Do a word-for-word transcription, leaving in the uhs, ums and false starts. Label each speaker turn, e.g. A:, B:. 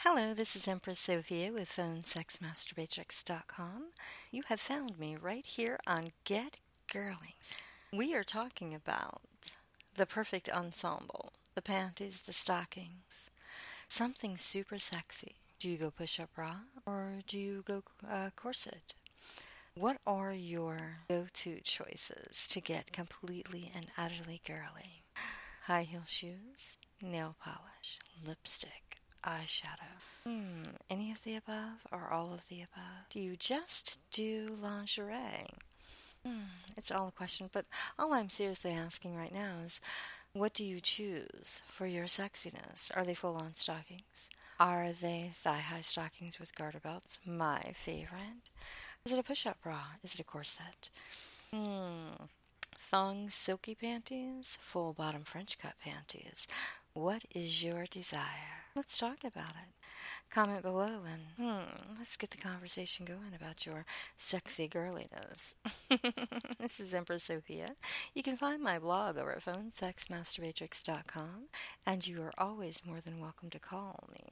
A: Hello, this is Empress Sophia with phone sex masturbatrix dot com. You have found me right here on Get Girly. We are talking about the perfect ensemble, the panties, the stockings, something super sexy. Do you go push-up bra or do you go uh, corset? What are your go-to choices to get completely and utterly girly? High heel shoes, nail polish, lipstick, eyeshadow. Hmm, any of the above or all of the above? Do you just do lingerie? Hmm, it's all a question, but all I'm seriously asking right now is, what do you choose for your sexiness? Are they full-on stockings? Are they thigh-high stockings with garter belts? My favorite. Is it a push-up bra? Is it a corset? Hmm. Thongs, silky panties, full bottom French cut panties. What is your desire? Let's talk about it. Comment below and hmm, let's get the conversation going about your sexy girliness. This is Empress Sophia. You can find my blog over at phone sex masturbatrix dot com, and you are always more than welcome to call me